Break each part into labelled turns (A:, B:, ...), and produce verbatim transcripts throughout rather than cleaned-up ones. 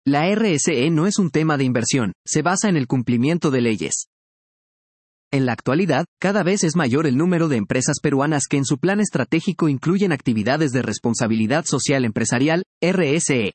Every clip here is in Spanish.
A: La R S E no es un tema de inversión, se basa en el cumplimiento de leyes. En la actualidad, cada vez es mayor el número de empresas peruanas que en su plan estratégico incluyen actividades de responsabilidad social empresarial, R S E.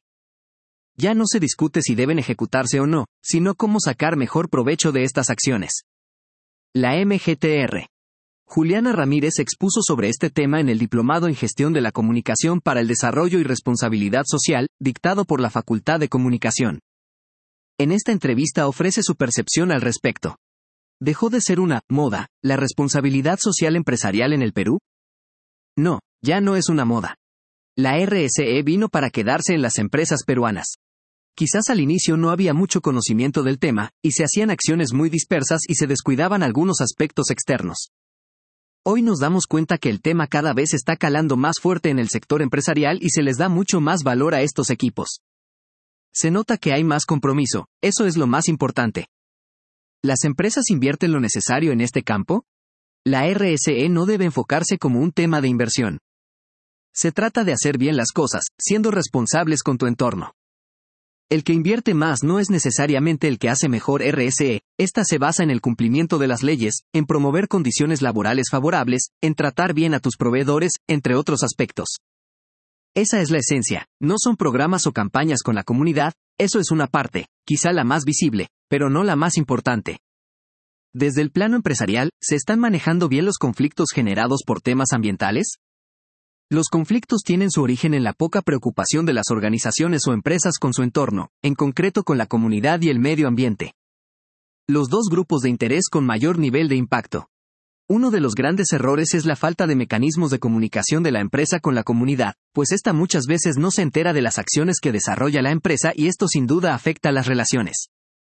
A: Ya no se discute si deben ejecutarse o no, sino cómo sacar mejor provecho de estas acciones. La M G T R. Juliana Ramírez expuso sobre este tema en el Diplomado en Gestión de la Comunicación para el Desarrollo y Responsabilidad Social, dictado por la Facultad de Comunicación. En esta entrevista ofrece su percepción al respecto. ¿Dejó de ser una moda la responsabilidad social empresarial en el Perú? No, ya no es una moda. La R S E vino para quedarse en las empresas peruanas. Quizás al inicio no había mucho conocimiento del tema, y se hacían acciones muy dispersas y se descuidaban algunos aspectos externos. Hoy nos damos cuenta que el tema cada vez está calando más fuerte en el sector empresarial y se les da mucho más valor a estos equipos. Se nota que hay más compromiso, eso es lo más importante. ¿Las empresas invierten lo necesario en este campo? La R S E no debe enfocarse como un tema de inversión. Se trata de hacer bien las cosas, siendo responsables con tu entorno. El que invierte más no es necesariamente el que hace mejor R S E, esta se basa en el cumplimiento de las leyes, en promover condiciones laborales favorables, en tratar bien a tus proveedores, entre otros aspectos. Esa es la esencia, no son programas o campañas con la comunidad, eso es una parte, quizá la más visible, pero no la más importante. Desde el plano empresarial, ¿se están manejando bien los conflictos generados por temas ambientales? Los conflictos tienen su origen en la poca preocupación de las organizaciones o empresas con su entorno, en concreto con la comunidad y el medio ambiente. Los dos grupos de interés con mayor nivel de impacto. Uno de los grandes errores es la falta de mecanismos de comunicación de la empresa con la comunidad, pues ésta muchas veces no se entera de las acciones que desarrolla la empresa y esto sin duda afecta las relaciones.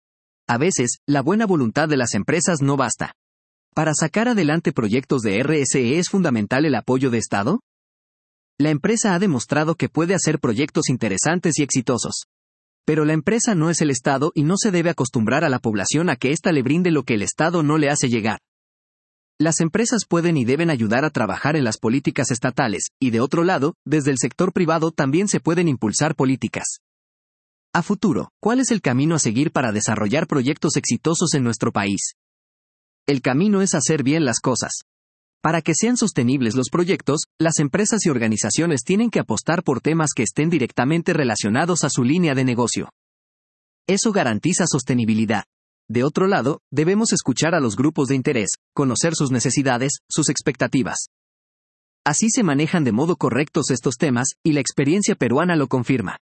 A: A veces, la buena voluntad de las empresas no basta. ¿Para sacar adelante proyectos de R S E es fundamental el apoyo de Estado? La empresa ha demostrado que puede hacer proyectos interesantes y exitosos. Pero la empresa no es el Estado y no se debe acostumbrar a la población a que ésta le brinde lo que el Estado no le hace llegar. Las empresas pueden y deben ayudar a trabajar en las políticas estatales, y de otro lado, desde el sector privado también se pueden impulsar políticas. A futuro, ¿cuál es el camino a seguir para desarrollar proyectos exitosos en nuestro país? El camino es hacer bien las cosas. Para que sean sostenibles los proyectos, las empresas y organizaciones tienen que apostar por temas que estén directamente relacionados a su línea de negocio. Eso garantiza sostenibilidad. De otro lado, debemos escuchar a los grupos de interés, conocer sus necesidades, sus expectativas. Así se manejan de modo correcto estos temas, y la experiencia peruana lo confirma.